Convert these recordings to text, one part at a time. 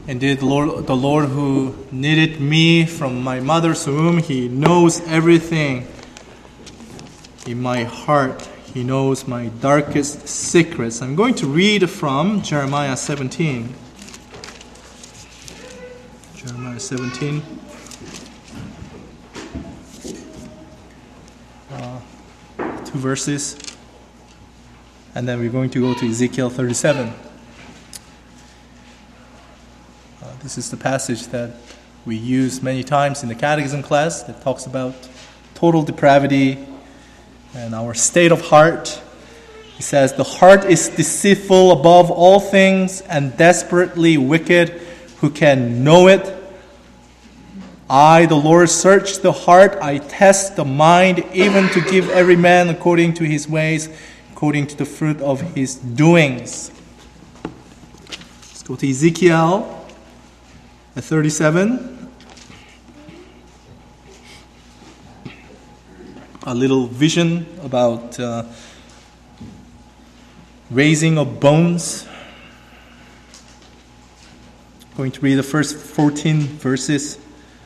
Indeed, the Lord who knitted me from my mother's womb, He knows everything in my heart. He knows my darkest secrets. I'm going to read from Jeremiah 17. Jeremiah 17. Two verses. And then we're going to go to Ezekiel 37. This is the passage that we use many times in the catechism class that talks about total depravity and our state of heart. He says, "The heart is deceitful above all things and desperately wicked. Who can know it? I, the Lord, search the heart. I test the mind, even to give every man according to his ways, according to the fruit of his doings." Let's go to Ezekiel 37. A little vision about raising of bones. I'm going to read the first 14 verses.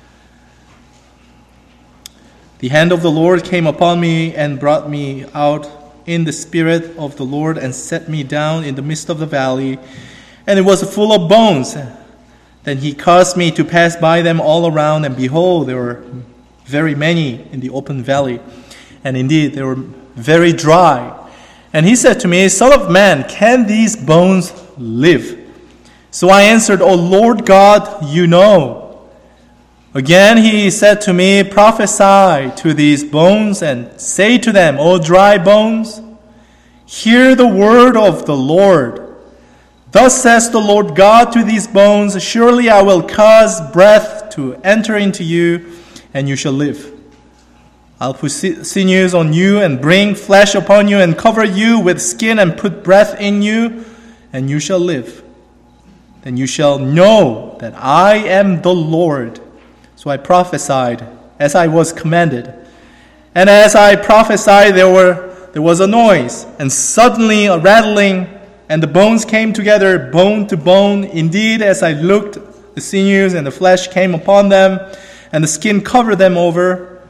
"The hand of the Lord came upon me and brought me out in the spirit of the Lord and set me down in the midst of the valley, and it was full of bones. Then he caused me to pass by them all around, and behold, there were very many in the open valley. And indeed, they were very dry. And he said to me, 'Son of man, can these bones live?' So I answered, 'O Lord God, you know.' Again he said to me, 'Prophesy to these bones and say to them, O dry bones, hear the word of the Lord. Thus says the Lord God to these bones, surely I will cause breath to enter into you, and you shall live. I'll put sinews on you and bring flesh upon you and cover you with skin and put breath in you, and you shall live. Then you shall know that I am the Lord.' So I prophesied as I was commanded. And as I prophesied, there was a noise, and suddenly a rattling, and the bones came together, bone to bone. Indeed, as I looked, the sinews and the flesh came upon them, and the skin covered them over,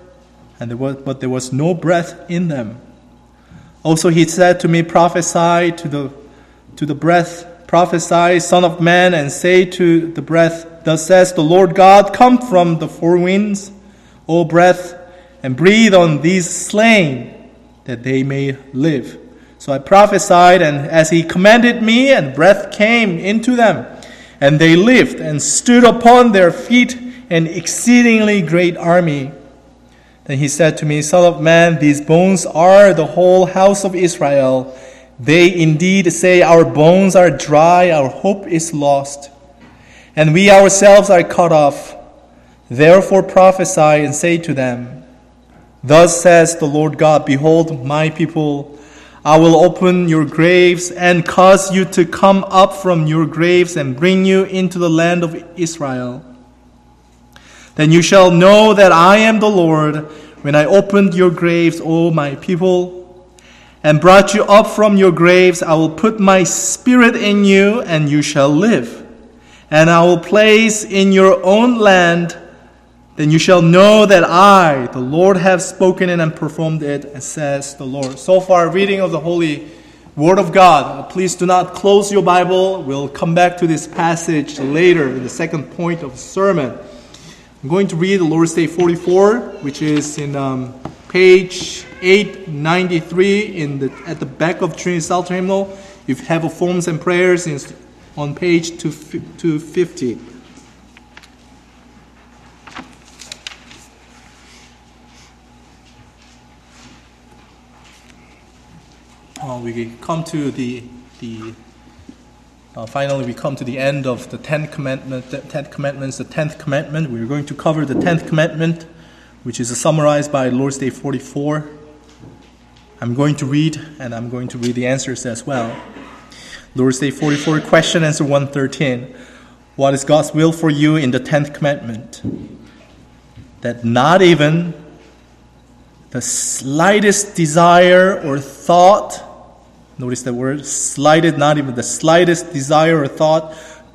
but there was no breath in them. Also he said to me, Prophesy to the breath, prophesy, Son of man, and say to the breath, Thus says the Lord God, come from the four winds, O breath, and breathe on these slain, that they may live. So I prophesied, and as he commanded me, and breath came into them, and they lived and stood upon their feet, an exceedingly great army. Then he said to me, Son of man, these bones are the whole house of Israel. They indeed say, Our bones are dry, our hope is lost, and we ourselves are cut off. Therefore prophesy and say to them, Thus says the Lord God, Behold, my people, I will open your graves and cause you to come up from your graves and bring you into the land of Israel. Then you shall know that I am the Lord, when I opened your graves, O my people, and brought you up from your graves. I will put my spirit in you, and you shall live. And I will place in your own land. Then you shall know that I, the Lord, have spoken it and performed it, says the Lord. So far, reading of the Holy Word of God. Please do not close your Bible. We'll come back to this passage later in the second point of the sermon. I'm going to read the Lord's Day 44, which is in page 893 at the back of Trinity Psalter Hymnal. If you have a Forms and Prayers, it's on page 250. We come to finally we come to the end of the Ten Commandments. The 10th commandment. We're going to cover the 10th commandment, which is summarized by Lord's Day 44. I'm going to read, and I'm going to read the answers as well. Lord's Day 44, question answer 113. What is God's will for you in the 10th commandment? That not even the slightest desire or thought, notice the word, slighted, not even the slightest desire or thought,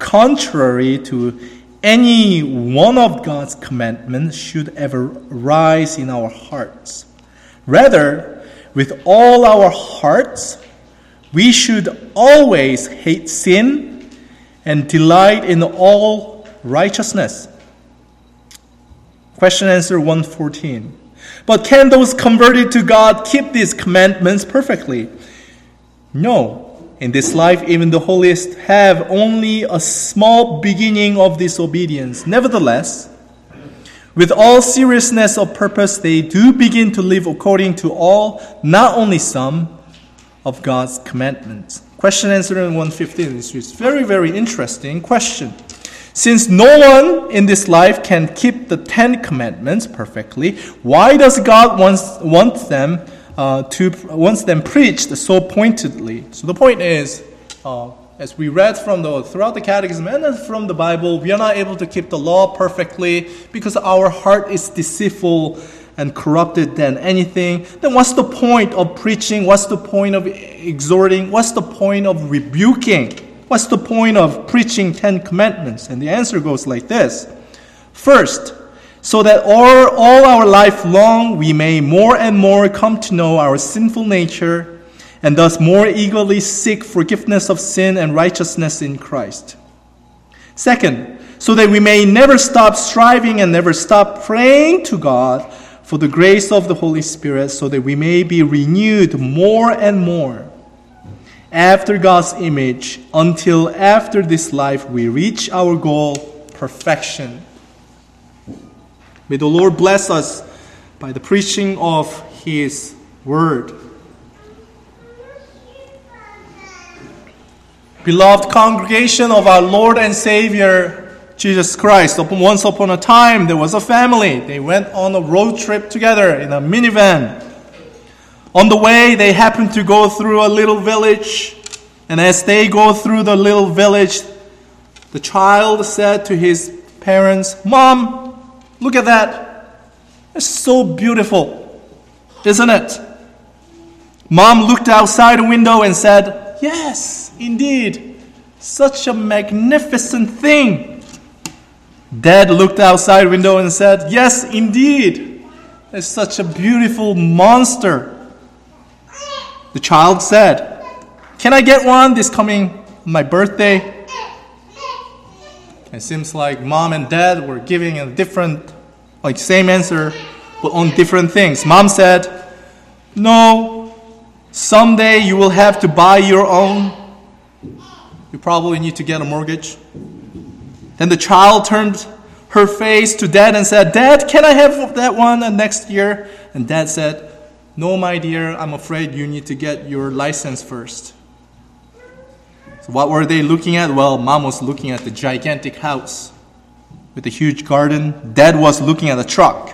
contrary to any one of God's commandments should ever rise in our hearts. Rather, with all our hearts, we should always hate sin and delight in all righteousness. Question answer 114. But can those converted to God keep these commandments perfectly? No. In this life, even the holiest have only a small beginning of disobedience. Nevertheless, with all seriousness of purpose, they do begin to live according to all, not only some, of God's commandments. Question answer in 115 is very, very interesting question. Since no one in this life can keep the 10 commandments perfectly, why does God want them preached so pointedly? So the point is, as we read throughout the Catechism and from the Bible, we are not able to keep the law perfectly because our heart is deceitful and corrupted than anything. Then what's the point of preaching? What's the point of exhorting? What's the point of rebuking? What's the point of preaching 10 commandments? And the answer goes like this. First, so that all our life long we may more and more come to know our sinful nature and thus more eagerly seek forgiveness of sin and righteousness in Christ. Second, so that we may never stop striving and never stop praying to God for the grace of the Holy Spirit, so that we may be renewed more and more after God's image, until after this life we reach our goal, perfection. May the Lord bless us by the preaching of His Word. Beloved congregation of our Lord and Savior, Jesus Christ, once upon a time there was a family. They went on a road trip together in a minivan. On the way, they happened to go through a little village. And as they go through the little village, the child said to his parents, "Mom, look at that. It's so beautiful, isn't it?" Mom looked outside the window and said, "Yes, indeed, such a magnificent thing." Dad looked outside the window and said, "Yes, indeed, it's such a beautiful monster." The child said, "Can I get one this coming my birthday?" It seems like mom and dad were giving a same answer, but on different things. Mom said, "No, someday you will have to buy your own. You probably need to get a mortgage." Then the child turned her face to dad and said, "Dad, can I have that one next year?" And dad said, "No, my dear, I'm afraid you need to get your license first." So what were they looking at? Well, mom was looking at the gigantic house with a huge garden. Dad was looking at a truck.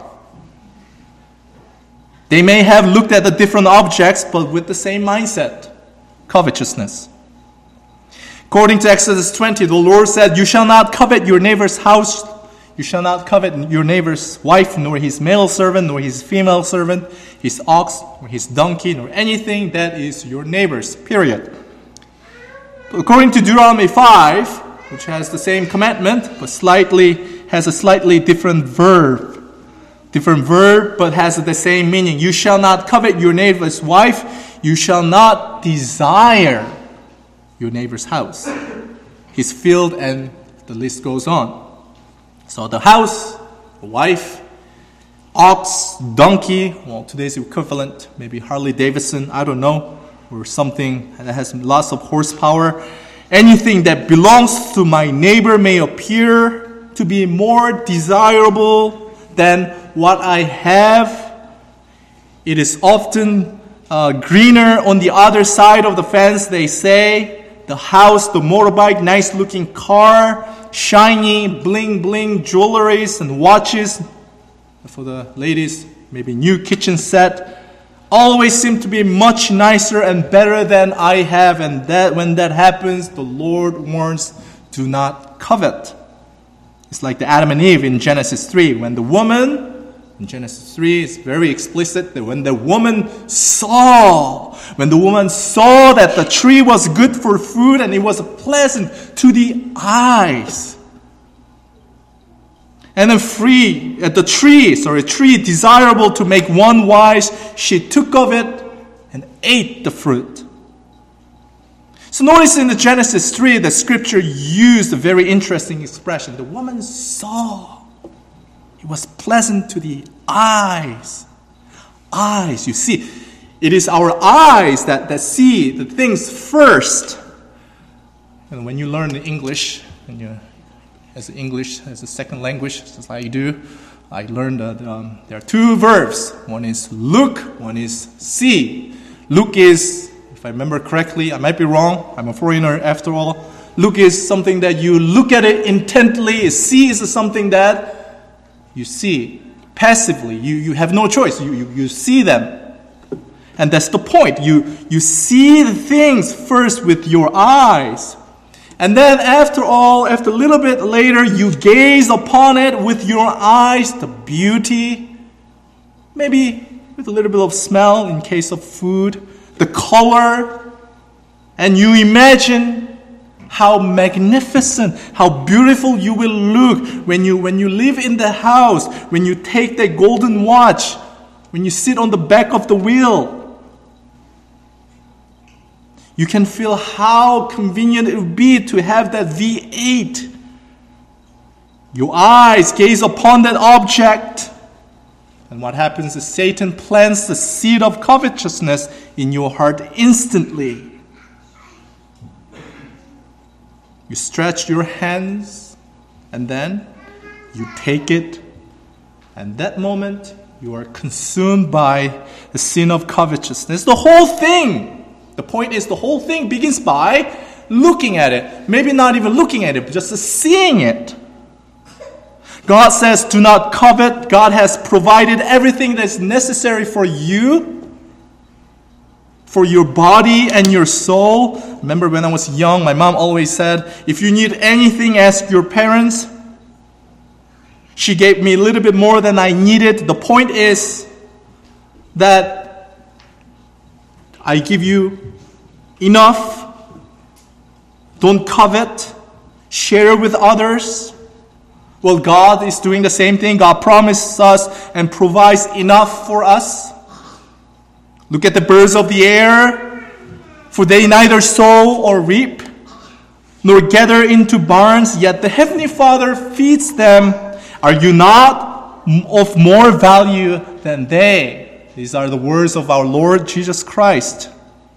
They may have looked at the different objects, but with the same mindset, covetousness. According to Exodus 20, the Lord said, "You shall not covet your neighbor's house. You shall not covet your neighbor's wife, nor his male servant, nor his female servant, his ox, or his donkey, nor anything that is your neighbor's," period. But according to Deuteronomy 5, which has the same commandment, but has a slightly different verb. Different verb, but has the same meaning. You shall not covet your neighbor's wife. You shall not desire your neighbor's house, his field, and the list goes on. So the house, the wife, ox, donkey, well, today's equivalent, maybe Harley Davidson, I don't know, or something that has lots of horsepower. Anything that belongs to my neighbor may appear to be more desirable than what I have. It is often greener on the other side of the fence, they say. The house, the motorbike, nice looking car, shiny, bling bling jewelries and watches. For the ladies, maybe new kitchen set. Always seem to be much nicer and better than I have. And that when that happens, the Lord warns, do not covet. It's like the Adam and Eve in Genesis 3. When the woman In Genesis 3, it's very explicit that when the woman saw that the tree was good for food and it was pleasant to the eyes. And a tree desirable to make one wise, she took of it and ate the fruit. So notice in the Genesis 3, the scripture used a very interesting expression. The woman saw. It was pleasant to the eyes. Eyes, you see. It is our eyes that see the things first. And when you learn English, as a second language, just like I do, I learned that there are two verbs. One is look, one is see. Look is, if I remember correctly, I might be wrong, I'm a foreigner after all. Look is something that you look at it intently. See is something that you see passively. You have no choice. You see them. And that's the point. You see the things first with your eyes. And then after a little bit later, you gaze upon it with your eyes, the beauty, maybe with a little bit of smell in case of food, the color, and you imagine how magnificent, how beautiful you will look when you live in the house, when you take that golden watch, when you sit on the back of the wheel. You can feel how convenient it would be to have that V8. Your eyes gaze upon that object. And what happens is Satan plants the seed of covetousness in your heart instantly. You stretch your hands, and then you take it. And that moment, you are consumed by the sin of covetousness. The whole thing. The point is, the whole thing begins by looking at it. Maybe not even looking at it, but just seeing it. God says, do not covet. God has provided everything that's necessary for you, for your body and your soul. Remember when I was young, my mom always said, if you need anything, ask your parents. She gave me a little bit more than I needed. The point is that I give you enough. Don't covet. Share with others. Well, God is doing the same thing. God promises us and provides enough for us. Look at the birds of the air. For they neither sow or reap, nor gather into barns, yet the Heavenly Father feeds them. Are you not of more value than they? These are the words of our Lord Jesus Christ.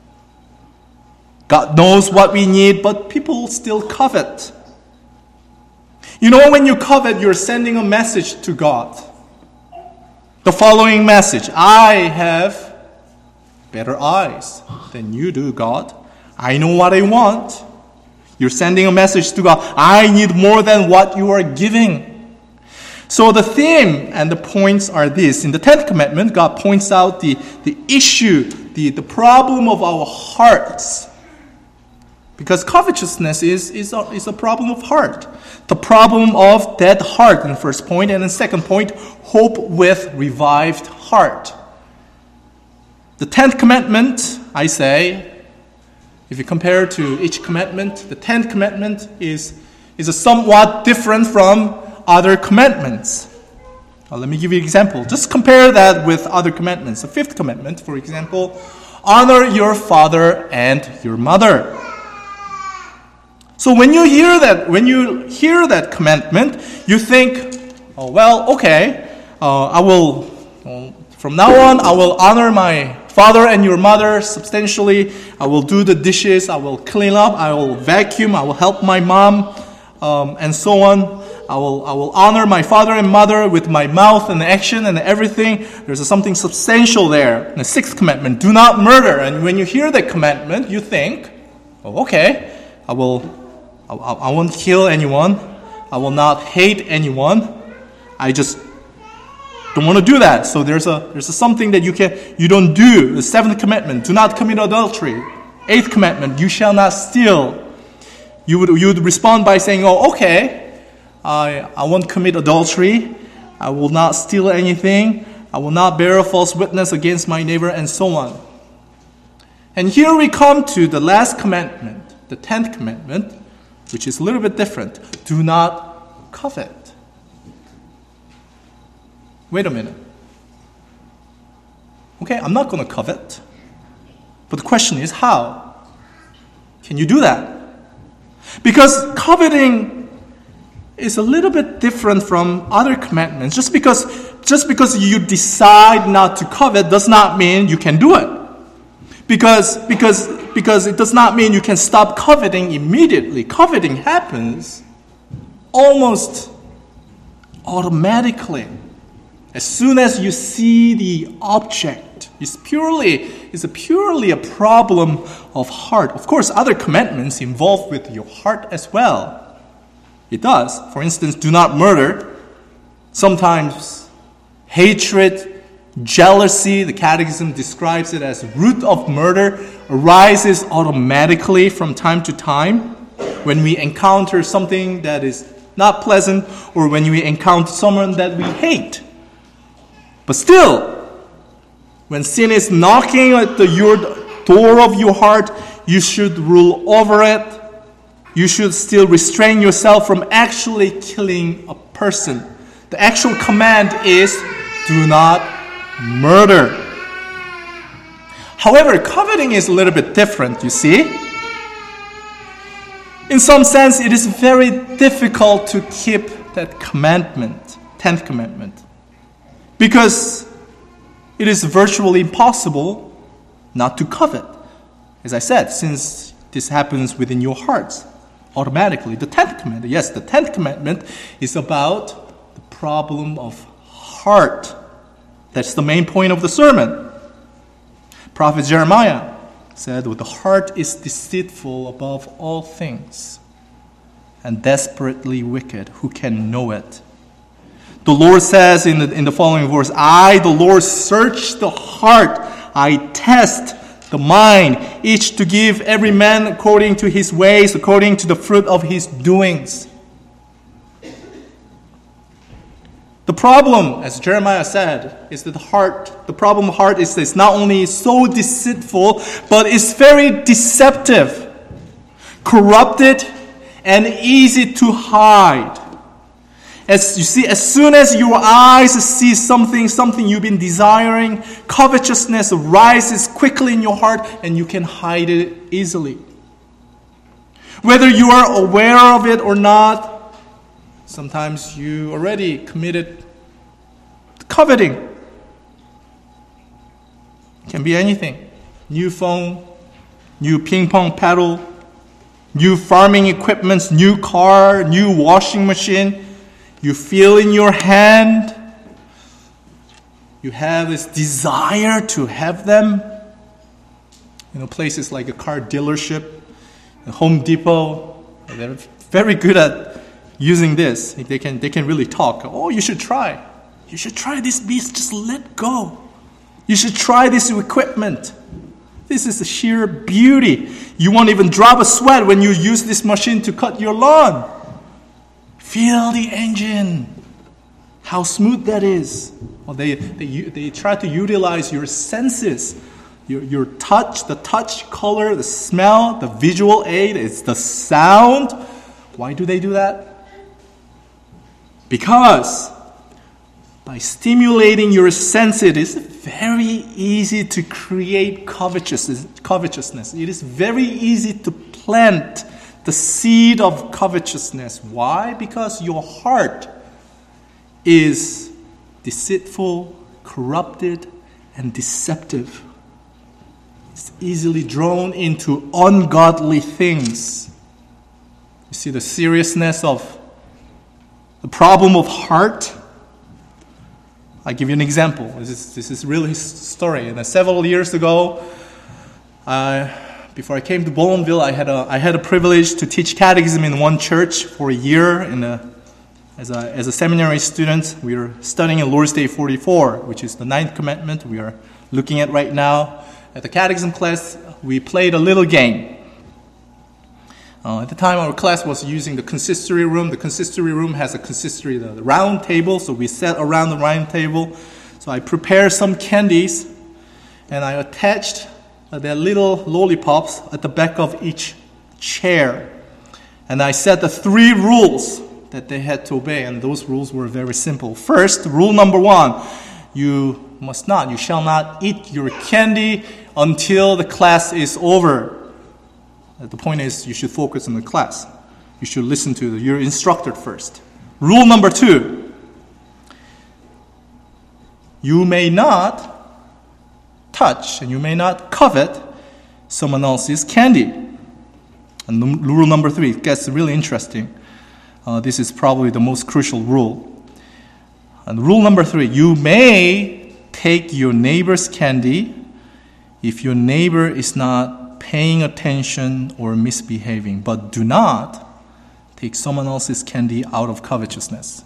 God knows what we need, but people still covet. You know, when you covet, you're sending a message to God. The following message: I have better eyes than you do, God. I know what I want. You're sending a message to God. I need more than what you are giving. So the theme and the points are this. In the 10th commandment, God points out the issue, the problem of our hearts. Because covetousness is a problem of heart. The problem of dead heart in the first point. And in the second point, hope with revived heart. The 10th commandment, I say, if you compare to each commandment, the 10th commandment is a somewhat different from other commandments. Well, let me give you an example. Just compare that with other commandments. The 5th commandment, for example, honor your father and your mother. So when you hear that commandment, you think, oh well, okay, from now on I will honor my father and your mother substantially. I will do the dishes. I will clean up. I will vacuum. I will help my mom, and so on. I will honor my father and mother with my mouth and action and everything. There's something substantial there. And the 6th commandment, do not murder. And when you hear that commandment, you think, oh, okay, I won't kill anyone. I will not hate anyone. I just don't want to do that. So there's something that you don't do. The 7th commandment, do not commit adultery. 8th commandment, you shall not steal. You would respond by saying, oh, okay, I won't commit adultery. I will not steal anything. I will not bear a false witness against my neighbor, and so on. And here we come to the last commandment, the 10th commandment, which is a little bit different. Do not covet. Wait a minute. Okay, I'm not going to covet. But the question is, how? Can you do that? Because coveting is a little bit different from other commandments. Just because you decide not to covet does not mean you can do it. Because it does not mean you can stop coveting immediately. Coveting happens almost automatically. As soon as you see the object, it's purely a problem of heart. Of course, other commandments involve with your heart as well. It does. For instance, do not murder. Sometimes hatred, jealousy, the Catechism describes it as root of murder, arises automatically from time to time when we encounter something that is not pleasant or when we encounter someone that we hate. But still, when sin is knocking at the door of your heart, you should rule over it. You should still restrain yourself from actually killing a person. The actual command is, do not murder. However, coveting is a little bit different, you see. In some sense, it is very difficult to keep that commandment, 10th commandment. Because it is virtually impossible not to covet. As I said, since this happens within your hearts automatically. The 10th commandment, yes, the 10th commandment is about the problem of heart. That's the main point of the sermon. Prophet Jeremiah said, the heart is deceitful above all things and desperately wicked. Who can know it? The Lord says in the following verse, I, the Lord, search the heart. I test the mind, each to give every man according to his ways, according to the fruit of his doings. The problem, as Jeremiah said, is that the problem of heart is that it's not only so deceitful, but it's very deceptive, corrupted, and easy to hide. As you see, as soon as your eyes see something you've been desiring, covetousness rises quickly in your heart and you can hide it easily. Whether you are aware of it or not, sometimes you already committed coveting. It can be anything. New phone, new ping pong paddle, new farming equipment, new car, new washing machine. You feel in your hand, you have this desire to have them. Places like a car dealership, a Home Depot, they're very good at using this. They can really talk. Oh, you should try. You should try this beast, just let go. You should try this equipment. This is a sheer beauty. You won't even drop a sweat when you use this machine to cut your lawn. Feel the engine. How smooth that is. Well, they try to utilize your senses. Your touch, the touch, color, the smell, the visual aid, it's the sound. Why do they do that? Because by stimulating your senses, it is very easy to create covetousness. It is very easy to plant the seed of covetousness. Why? Because your heart is deceitful, corrupted, and deceptive. It's easily drawn into ungodly things. You see the seriousness of the problem of heart? I'll give you an example. This is really a story. And several years ago, before I came to Bolinville, I had a privilege to teach catechism in one church for a year. As a seminary student, we were studying in Lord's Day 44, which is the 9th commandment we are looking at right now. At the catechism class, we played a little game. At the time, our class was using the consistory room. The consistory room has the round table, so we sat around the round table. So I prepared some candies, and I attached their little lollipops at the back of each chair. And I set the 3 rules that they had to obey, and those rules were very simple. First, rule number 1, you shall not eat your candy until the class is over. The point is, you should focus on the class. You should listen to your instructor first. Rule number 2, you may not touch and you may not covet someone else's candy. And rule number 3, it gets really interesting. This is probably the most crucial rule. And rule number 3, you may take your neighbor's candy if your neighbor is not paying attention or misbehaving, but do not take someone else's candy out of covetousness.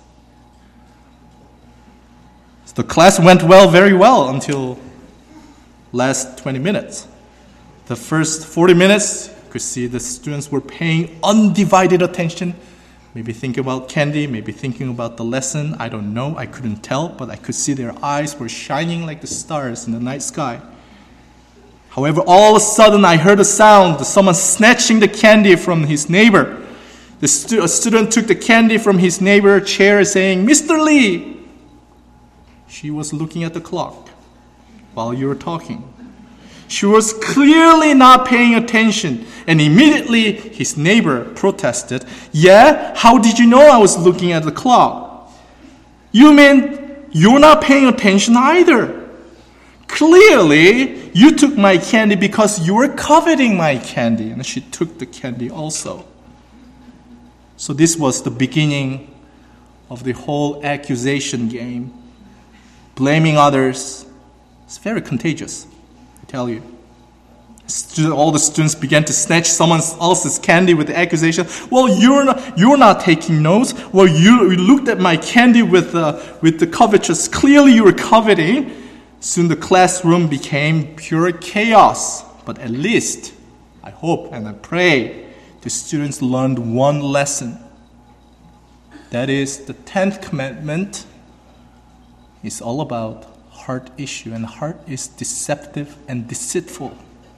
So the class went very well until last 20 minutes. The first 40 minutes, you could see the students were paying undivided attention. Maybe thinking about candy, maybe thinking about the lesson. I don't know. I couldn't tell, but I could see their eyes were shining like the stars in the night sky. However, all of a sudden, I heard a sound, someone snatching the candy from his neighbor. A student took the candy from his neighbor's chair, saying, "Mr. Lee." She was looking at the clock while you were talking. She was clearly not paying attention, and immediately his neighbor protested, "Yeah, how did you know I was looking at the clock? You mean you're not paying attention either? Clearly, you took my candy because you were coveting my candy." And she took the candy also. So this was the beginning of the whole accusation game. Blaming others. It's very contagious. Tell you. All the students began to snatch someone else's candy with the accusation. "Well, you're not taking notes. Well, you looked at my candy with the covetous. Clearly, you were coveting." Soon the classroom became pure chaos. But at least, I hope and I pray, the students learned one lesson. That is, the 10th commandment is all about heart issue, and heart is deceptive and deceitful.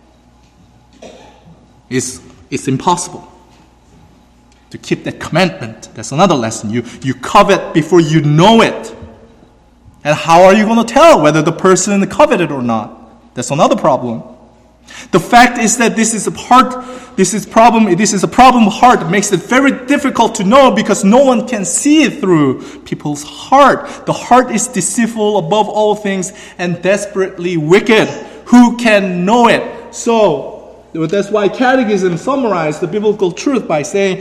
It's impossible to keep that commandment. That's another lesson. You covet before you know it. And how are you going to tell whether the person coveted or not? That's another problem. The fact is that this is a problem of heart. It makes it very difficult to know because no one can see it through people's heart. The heart is deceitful above all things and desperately wicked. Who can know it? So, that's why Catechism summarized the biblical truth by saying,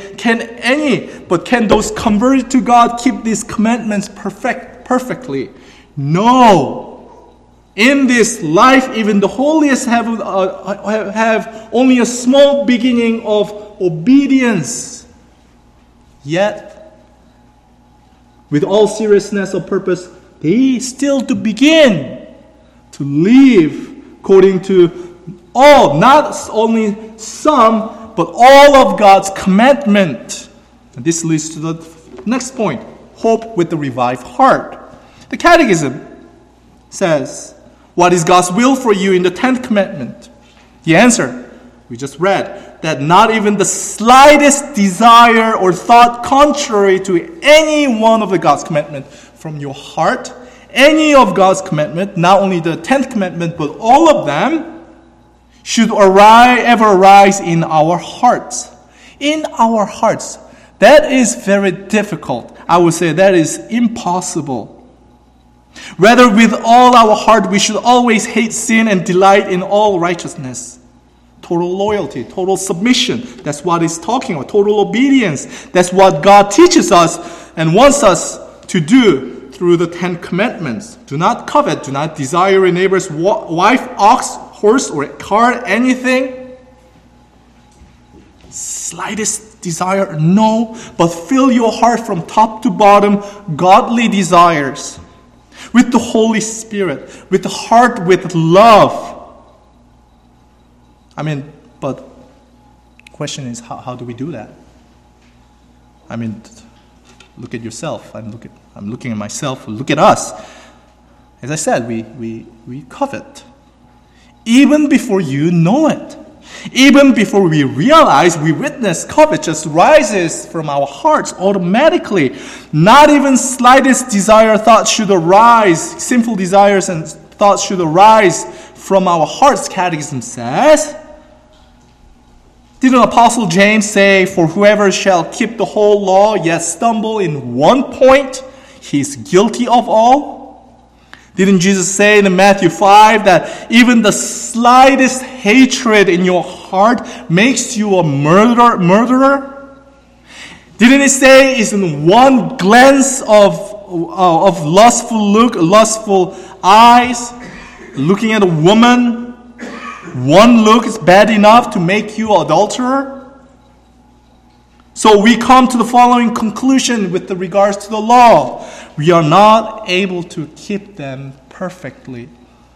can those converted to God keep these commandments perfectly? No. In this life, even the holiest have only a small beginning of obedience. Yet, with all seriousness of purpose, they still to begin to live according to all, not only some, but all of God's commandment. And this leads to the next point, hope with the revived heart. The Catechism says, what is God's will for you in the 10th commandment? The answer, we just read, that not even the slightest desire or thought contrary to any one of the God's commandment from your heart, any of God's commandment, not only the 10th commandment, but all of them, should ever arise in our hearts. In our hearts. That is very difficult. I would say that is impossible. Rather, with all our heart, we should always hate sin and delight in all righteousness. Total loyalty, total submission. That's what he's talking about. Total obedience. That's what God teaches us and wants us to do through the 10 commandments. Do not covet. Do not desire your neighbor's wife, ox, horse, or car, anything. Slightest desire, no. But fill your heart from top to bottom, godly desires. With the Holy Spirit, with the heart, with love. But question is, how do we do that? I mean, look at yourself. I'm looking at myself. Look at us. As I said, we covet. Even before you know it. Even before we realize, we witness, covet just rises from our hearts automatically. Not even slightest desire, thought should arise. Sinful desires and thoughts should arise from our hearts, Catechism says. Didn't Apostle James say, for whoever shall keep the whole law, yet stumble in one point, he is guilty of all? Didn't Jesus say in Matthew 5 that even the slightest hatred in your heart makes you a murderer? Didn't he say is in one glance of lustful look, lustful eyes, looking at a woman, one look is bad enough to make you an adulterer? So we come to the following conclusion with regards to the law. We are not able to keep them perfectly.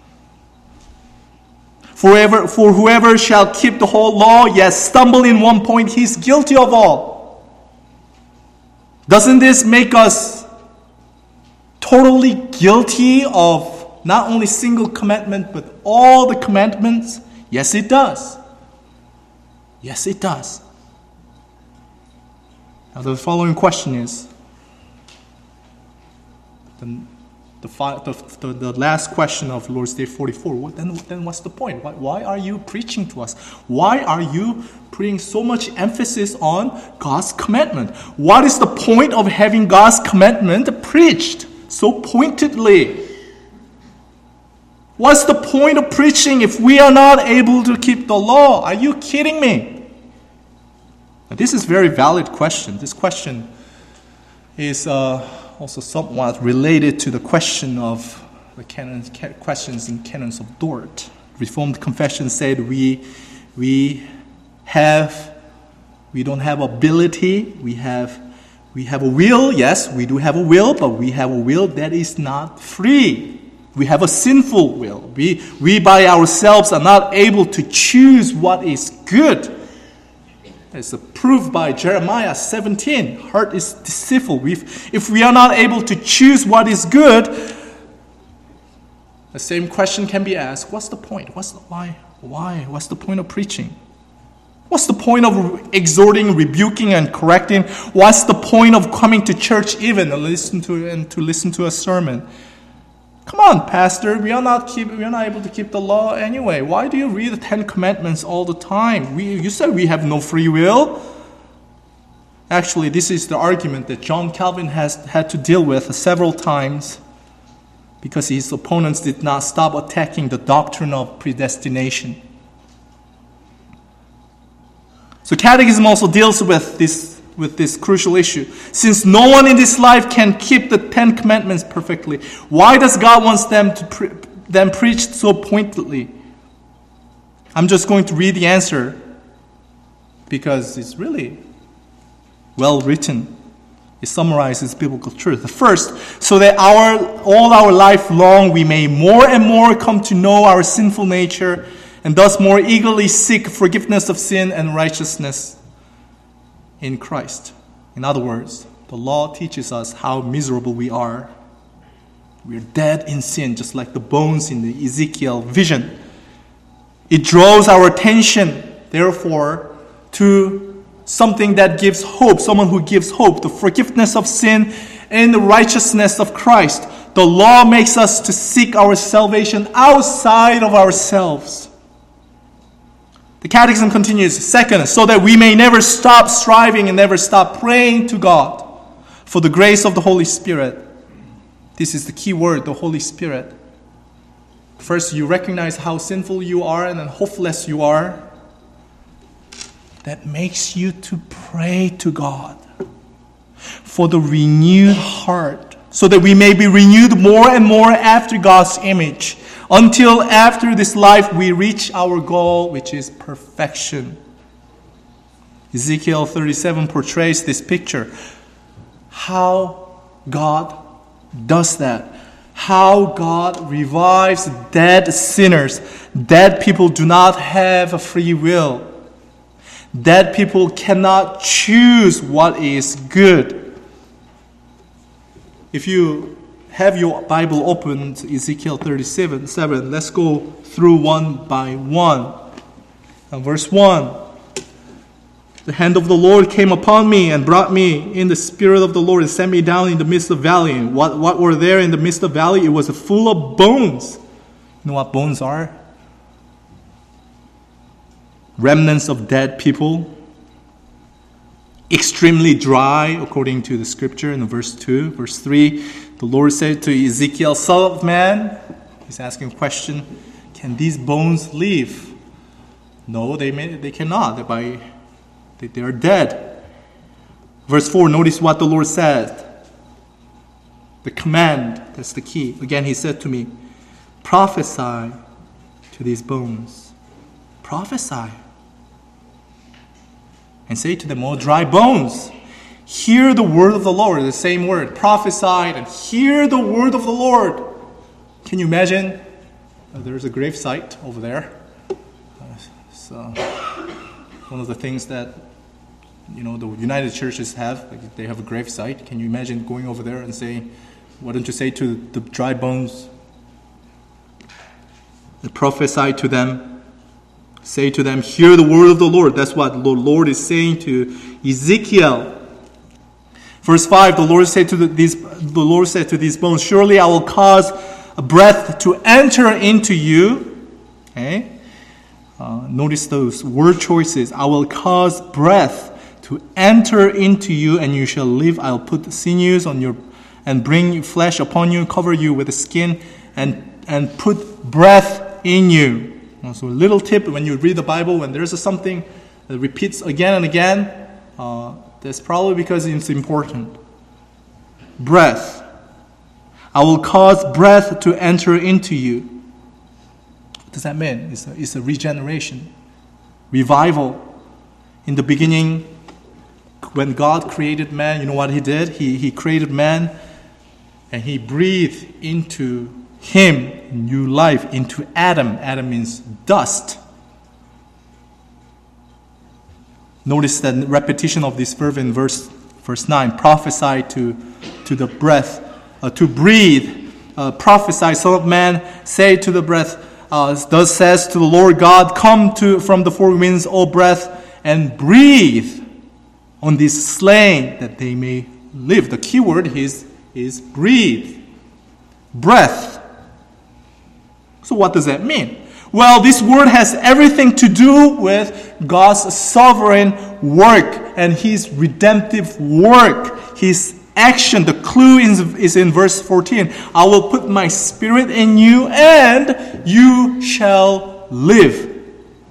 For whoever shall keep the whole law, yet stumble in one point, he is guilty of all. Doesn't this make us totally guilty of not only single commandment, but all the commandments? Yes, it does. Yes, it does. Now the following question is, the last question of Lord's Day 44, then what's the point? Why are you preaching to us? Why are you putting so much emphasis on God's commandment? What is the point of having God's commandment preached so pointedly? What's the point of preaching if we are not able to keep the law? Are you kidding me? Now, this is a very valid question. This question is also somewhat related to the question of the questions in canons of Dort. Reformed confession said we don't have ability. We have a will. Yes, we do have a will, but we have a will that is not free. We have a sinful will. We by ourselves are not able to choose what is good. It's proved by Jeremiah 17. Heart is deceitful. If we are not able to choose what is good, the same question can be asked. What's the point? Why? What's the point of preaching? What's the point of exhorting, rebuking, and correcting? What's the point of coming to church even to listen to a sermon? Come on, Pastor, we are not able to keep the law anyway. Why do you read the 10 Commandments all the time? You said we have no free will. Actually, this is the argument that John Calvin has had to deal with several times because his opponents did not stop attacking the doctrine of predestination. So Catechism also deals with this crucial issue. Since no one in this life can keep the 10 Commandments perfectly, why does God want them to preach so pointedly? I'm just going to read the answer because it's really well written. It summarizes biblical truth. First, so that all our life long we may more and more come to know our sinful nature and thus more eagerly seek forgiveness of sin and righteousness in Christ. In other words, the law teaches us how miserable we are. We are dead in sin, just like the bones in the Ezekiel vision. It draws our attention, therefore, to something that gives hope, someone who gives hope, the forgiveness of sin and the righteousness of Christ. The law makes us to seek our salvation outside of ourselves. The Catechism continues, second, so that we may never stop striving and never stop praying to God for the grace of the Holy Spirit. This is the key word, the Holy Spirit. First, you recognize how sinful you are and then hopeless you are. That makes you to pray to God for the renewed heart, so that we may be renewed more and more after God's image, until after this life we reach our goal, which is perfection. Ezekiel 37 portrays this picture. How God does that. How God revives dead sinners. Dead people do not have a free will. Dead people cannot choose what is good. If you have your Bible open to Ezekiel 37, let's go through one by one. Verse 1. The hand of the Lord came upon me and brought me in the spirit of the Lord and set me down in the midst of the valley. And what were there in the midst of the valley? It was full of bones. You know what bones are? Remnants of dead people. Extremely dry, according to the scripture in verse 2. Verse 3, the Lord said to Ezekiel, Son of man, he's asking a question, can these bones live? No, they cannot. They are dead. Verse 4, notice what the Lord said. The command, that's the key. Again, he said to me, prophesy to these bones. Prophesy. And say to them, O dry bones, hear the word of the Lord. The same word, prophesied, and hear the word of the Lord. Can you imagine? There's a grave site over there. So one of the things that the United Churches have, like they have a grave site. Can you imagine going over there and saying, why don't you say to the dry bones, prophesy to them, say to them, hear the word of the Lord. That's what the Lord is saying to Ezekiel. Verse 5, the Lord said to these bones, surely I will cause a breath to enter into you. Okay? Notice those word choices. I will cause breath to enter into you, and you shall live. I'll put the sinews on you, and bring flesh upon you, cover you with the skin, and put breath in you. So a little tip, when you read the Bible, when there's something that repeats again and again, that's probably because it's important. Breath. I will cause breath to enter into you. What does that mean? It's a regeneration, revival. In the beginning, when God created man, you know what he did? He created man and he breathed into him new life, into Adam. Adam means dust. Notice the repetition of this verb in verse 9. Prophesy to the breath, to breathe. Prophesy, Son of man, say to the breath, thus says to the Lord God, come from the four winds, O breath, and breathe on these slain that they may live. The key word is breathe. Breath. So what does that mean? Well, this word has everything to do with God's sovereign work and his redemptive work, his action. The clue is in verse 14. I will put my spirit in you and you shall live.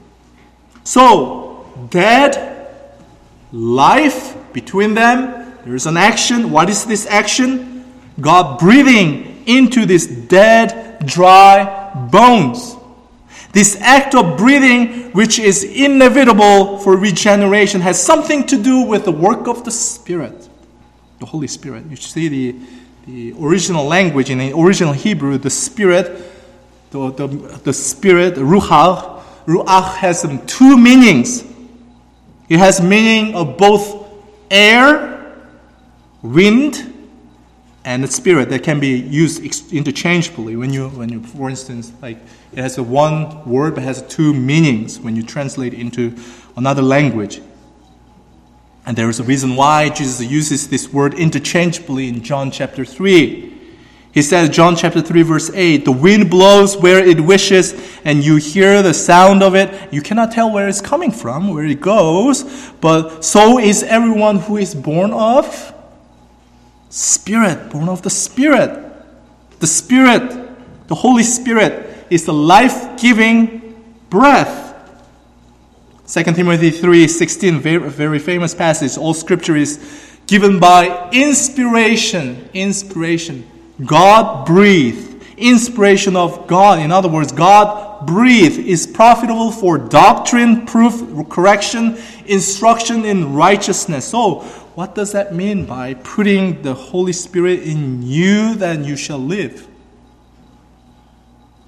So, dead, life, between them, there is an action. What is this action? God breathing into these dead, dry bones. This act of breathing, which is inevitable for regeneration, has something to do with the work of the Spirit, the Holy Spirit. You see the original language in the original Hebrew, the Spirit, the Spirit, Ruach. Ruach has two meanings. It has meaning of both air, wind, and the spirit that can be used interchangeably. When you, for instance, like it has a one word but has two meanings when you translate into another language. And there is a reason why Jesus uses this word interchangeably in John chapter 3. He says, John chapter 3 verse 8, the wind blows where it wishes and you hear the sound of it. You cannot tell where it's coming from, where it goes, but so is everyone who is born of Spirit, born of the Spirit. The Spirit, the Holy Spirit, is the life-giving breath. 2 Timothy 3:16, very famous passage. All scripture is given by inspiration. God breathed. Inspiration of God. In other words, God breathed is profitable for doctrine, proof, correction, instruction in righteousness. So, what does that mean by putting the Holy Spirit in you, then you shall live?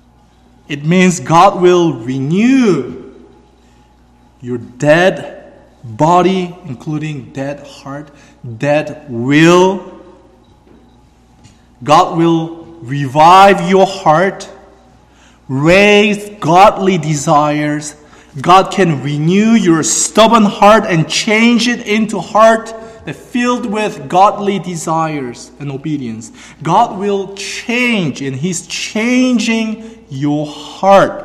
It means God will renew your dead body, including dead heart, dead will. God will revive your heart, raise godly desires. God can renew your stubborn heart and change it into a heart that filled with godly desires and obedience. God will change, and He's changing your heart.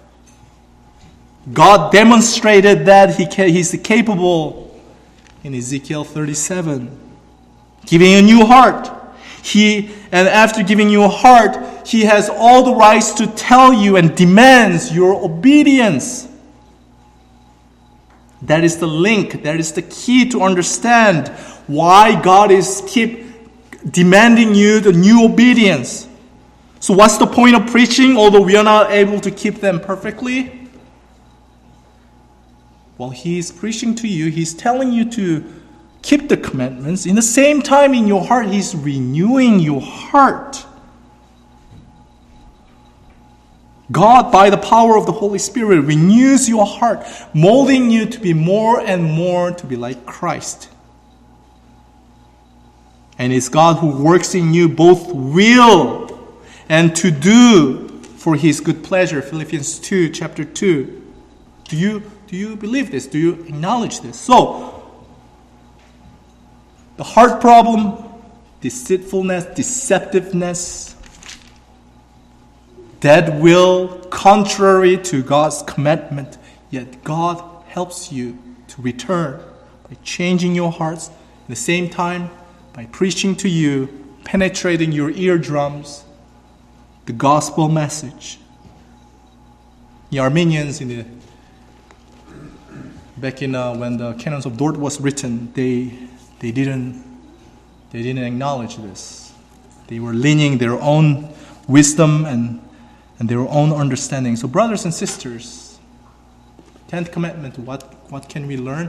God demonstrated that He's capable in Ezekiel 37, giving a new heart. And after giving you a heart, He has all the rights to tell you and demands your obedience. That is the link, that is the key to understand why God is keep demanding you the new obedience. So what's the point of preaching, although we are not able to keep them perfectly? Well, He is preaching to you, He's telling you to keep the commandments. In the same time, in your heart, He's renewing your heart. God, by the power of the Holy Spirit, renews your heart, molding you to be more and more to be like Christ. And it's God who works in you both will and to do for His good pleasure. Philippians 2, chapter 2. Do you believe this? Do you acknowledge this? So, the heart problem, deceitfulness, deceptiveness, dead will, contrary to God's commandment, yet God helps you to return by changing your hearts, at the same time by preaching to you, penetrating your eardrums, the gospel message. The Armenians back in when the Canons of Dort was written, they didn't acknowledge this. They were leaning their own wisdom and their own understanding. So brothers and sisters, 10th commandment, what can we learn?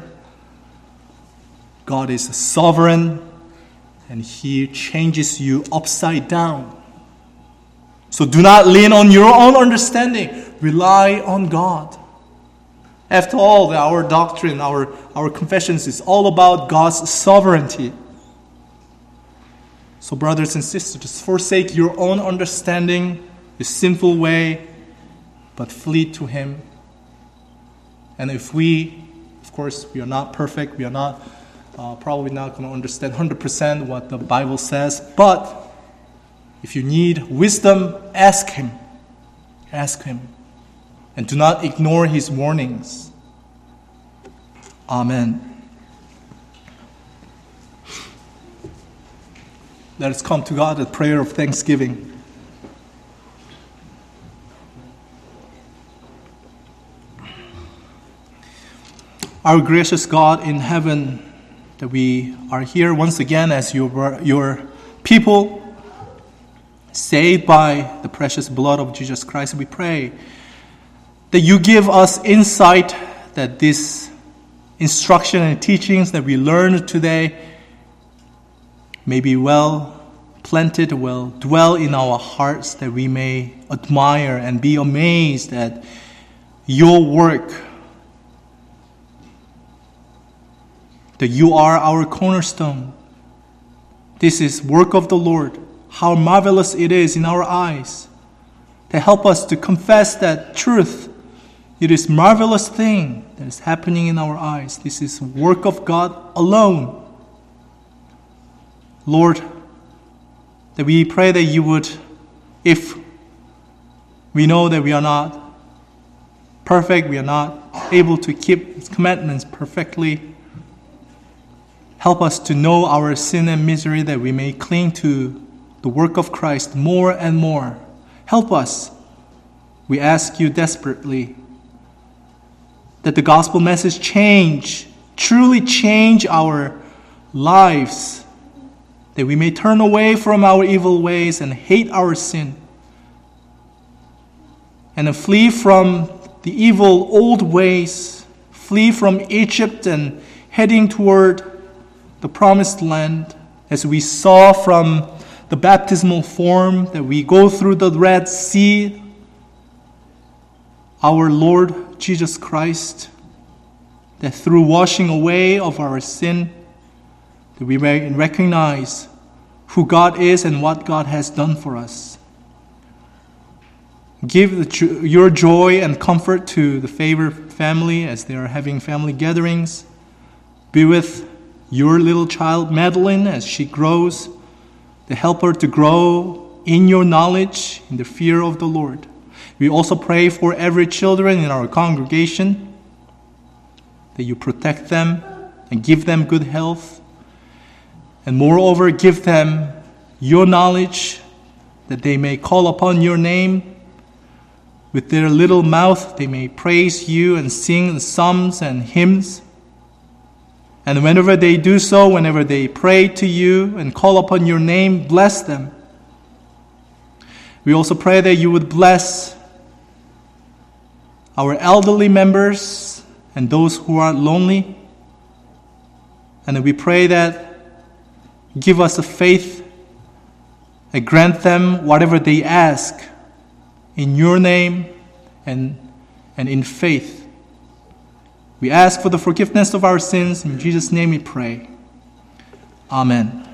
God is sovereign and He changes you upside down. So do not lean on your own understanding. Rely on God. After all, our doctrine, our confessions is all about God's sovereignty. So brothers and sisters, forsake your own understanding, the sinful way, but flee to Him. And if of course, we are not perfect, we are not probably not going to understand 100% what the Bible says, but if you need wisdom, ask Him. Ask Him. And do not ignore His warnings. Amen. Let us come to God with prayer of thanksgiving. Our gracious God in heaven, that we are here once again as your people, saved by the precious blood of Jesus Christ. We pray that you give us insight, that this instruction and teachings that we learned today may be well planted, will dwell in our hearts, that we may admire and be amazed at your work, that you are our cornerstone. This is work of the Lord. How marvelous it is in our eyes. To help us to confess that truth. It is a marvelous thing that is happening in our eyes. This is work of God alone. Lord, that we pray that you would, if we know that we are not perfect, we are not able to keep His commandments perfectly, help us to know our sin and misery, that we may cling to the work of Christ more and more. Help us, we ask you desperately, that the gospel message truly change our lives, that we may turn away from our evil ways and hate our sin, and flee from the evil old ways, flee from Egypt and heading toward the promised land, as we saw from the baptismal form, that we go through the Red Sea, our Lord Jesus Christ, that through washing away of our sin, that we may recognize who God is and what God has done for us. Give your joy and comfort to the Favor family as they are having family gatherings. Be with your little child, Madeline, as she grows. To help her to grow in your knowledge, in the fear of the Lord. We also pray for every children in our congregation, that you protect them and give them good health. And moreover, give them your knowledge, that they may call upon your name. With their little mouth, they may praise you and sing psalms and hymns. And whenever they do so, whenever they pray to you and call upon your name, bless them. We also pray that you would bless our elderly members and those who are lonely. And we pray that give us a faith and grant them whatever they ask in your name and in faith. We ask for the forgiveness of our sins. In Jesus' name we pray. Amen.